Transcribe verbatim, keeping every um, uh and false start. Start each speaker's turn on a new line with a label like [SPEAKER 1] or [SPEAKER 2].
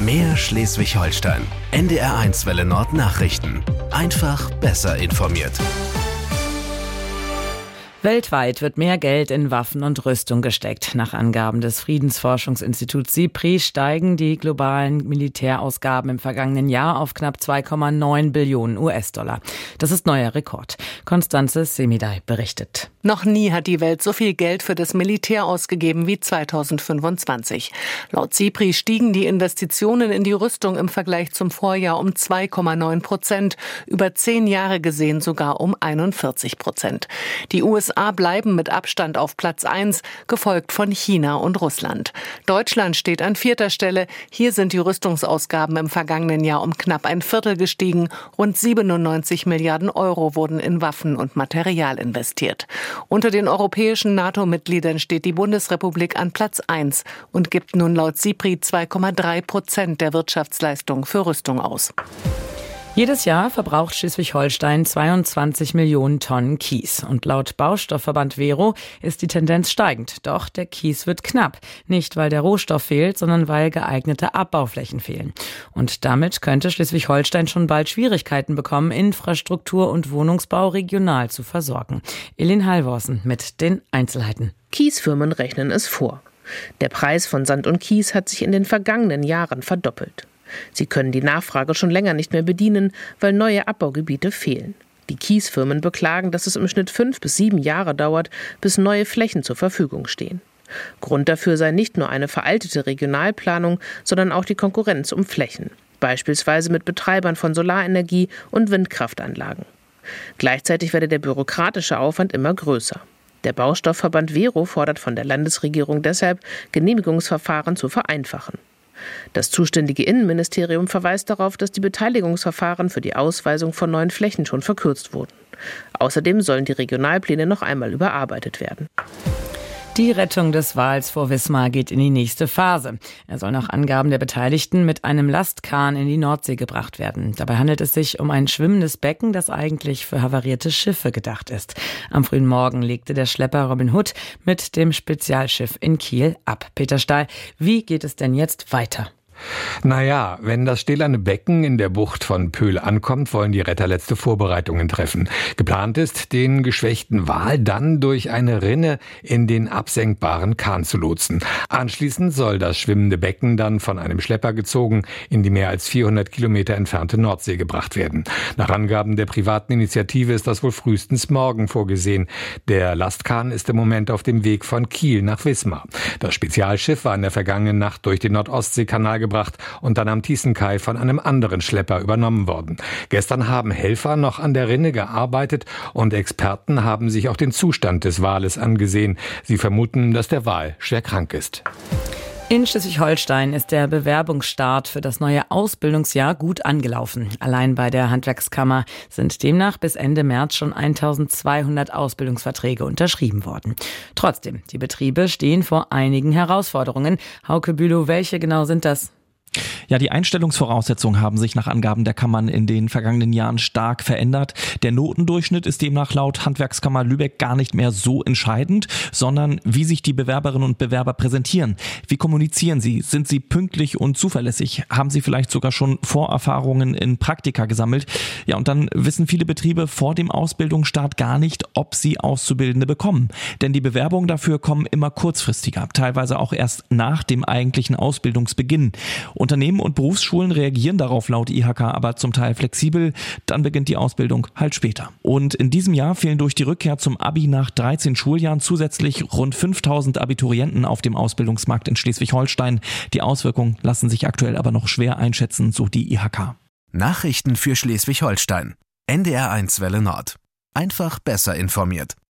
[SPEAKER 1] Mehr Schleswig-Holstein. N D R eins Welle Nord Nachrichten. Einfach besser informiert.
[SPEAKER 2] Weltweit wird mehr Geld in Waffen und Rüstung gesteckt. Nach Angaben des Friedensforschungsinstituts SIPRI steigen die globalen Militärausgaben im vergangenen Jahr auf knapp zwei Komma neun Billionen U S-Dollar. Das ist neuer Rekord. Constanze Semidai berichtet.
[SPEAKER 3] Noch nie hat die Welt so viel Geld für das Militär ausgegeben wie zweitausendfünfundzwanzig. Laut SIPRI stiegen die Investitionen in die Rüstung im Vergleich zum Vorjahr um zwei Komma neun Prozent, über zehn Jahre gesehen sogar um einundvierzig Prozent. Die U S A bleiben mit Abstand auf Platz eins, gefolgt von China und Russland. Deutschland steht an vierter Stelle. Hier sind die Rüstungsausgaben im vergangenen Jahr um knapp ein Viertel gestiegen. Rund siebenundneunzig Milliarden Euro wurden in Waffen und Material investiert. Unter den europäischen NATO-Mitgliedern steht die Bundesrepublik an Platz eins und gibt nun laut SIPRI zwei Komma drei Prozent der Wirtschaftsleistung für Rüstung aus.
[SPEAKER 2] Jedes Jahr verbraucht Schleswig-Holstein zweiundzwanzig Millionen Tonnen Kies. Und laut Baustoffverband Vero ist die Tendenz steigend. Doch der Kies wird knapp. Nicht, weil der Rohstoff fehlt, sondern weil geeignete Abbauflächen fehlen. Und damit könnte Schleswig-Holstein schon bald Schwierigkeiten bekommen, Infrastruktur und Wohnungsbau regional zu versorgen. Elin Halvorsen mit den Einzelheiten.
[SPEAKER 4] Kiesfirmen rechnen es vor. Der Preis von Sand und Kies hat sich in den vergangenen Jahren verdoppelt. Sie können die Nachfrage schon länger nicht mehr bedienen, weil neue Abbaugebiete fehlen. Die Kiesfirmen beklagen, dass es im Schnitt fünf bis sieben Jahre dauert, bis neue Flächen zur Verfügung stehen. Grund dafür sei nicht nur eine veraltete Regionalplanung, sondern auch die Konkurrenz um Flächen, beispielsweise mit Betreibern von Solarenergie und Windkraftanlagen. Gleichzeitig werde der bürokratische Aufwand immer größer. Der Baustoffverband Vero fordert von der Landesregierung deshalb, Genehmigungsverfahren zu vereinfachen. Das zuständige Innenministerium verweist darauf, dass die Beteiligungsverfahren für die Ausweisung von neuen Flächen schon verkürzt wurden. Außerdem sollen die Regionalpläne noch einmal überarbeitet werden.
[SPEAKER 2] Die Rettung des Wals vor Wismar geht in die nächste Phase. Er soll nach Angaben der Beteiligten mit einem Lastkahn in die Nordsee gebracht werden. Dabei handelt es sich um ein schwimmendes Becken, das eigentlich für havarierte Schiffe gedacht ist. Am frühen Morgen legte der Schlepper Robin Hood mit dem Spezialschiff in Kiel ab. Peter Stahl, wie geht es denn jetzt weiter?
[SPEAKER 5] Naja, wenn das stählerne Becken in der Bucht von Pöhl ankommt, wollen die Retter letzte Vorbereitungen treffen. Geplant ist, den geschwächten Wal dann durch eine Rinne in den absenkbaren Kahn zu lotsen. Anschließend soll das schwimmende Becken dann von einem Schlepper gezogen in die mehr als vierhundert Kilometer entfernte Nordsee gebracht werden. Nach Angaben der privaten Initiative ist das wohl frühestens morgen vorgesehen. Der Lastkahn ist im Moment auf dem Weg von Kiel nach Wismar. Das Spezialschiff war in der vergangenen Nacht durch den Nordostseekanal gebracht und dann am Thießenkai von einem anderen Schlepper übernommen worden. Gestern haben Helfer noch an der Rinne gearbeitet und Experten haben sich auch den Zustand des Wales angesehen. Sie vermuten, dass der Wal schwer krank ist.
[SPEAKER 2] In Schleswig-Holstein ist der Bewerbungsstart für das neue Ausbildungsjahr gut angelaufen. Allein bei der Handwerkskammer sind demnach bis Ende März schon eintausendzweihundert Ausbildungsverträge unterschrieben worden. Trotzdem, die Betriebe stehen vor einigen Herausforderungen. Hauke Bülow, welche genau sind das?
[SPEAKER 6] Ja, die Einstellungsvoraussetzungen haben sich nach Angaben der Kammern in den vergangenen Jahren stark verändert. Der Notendurchschnitt ist demnach laut Handwerkskammer Lübeck gar nicht mehr so entscheidend, sondern wie sich die Bewerberinnen und Bewerber präsentieren. Wie kommunizieren sie? Sind sie pünktlich und zuverlässig? Haben sie vielleicht sogar schon Vorerfahrungen in Praktika gesammelt? Ja, und dann wissen viele Betriebe vor dem Ausbildungsstart gar nicht, ob sie Auszubildende bekommen. Denn die Bewerbungen dafür kommen immer kurzfristiger, teilweise auch erst nach dem eigentlichen Ausbildungsbeginn. Unternehmen und Berufsschulen reagieren darauf laut I H K aber zum Teil flexibel, dann beginnt die Ausbildung halt später. Und in diesem Jahr fehlen durch die Rückkehr zum Abi nach dreizehn Schuljahren zusätzlich rund fünftausend Abiturienten auf dem Ausbildungsmarkt in Schleswig-Holstein. Die Auswirkungen lassen sich aktuell aber noch schwer einschätzen, so die I H K.
[SPEAKER 1] Nachrichten für Schleswig-Holstein. N D R eins Welle Nord. Einfach besser informiert.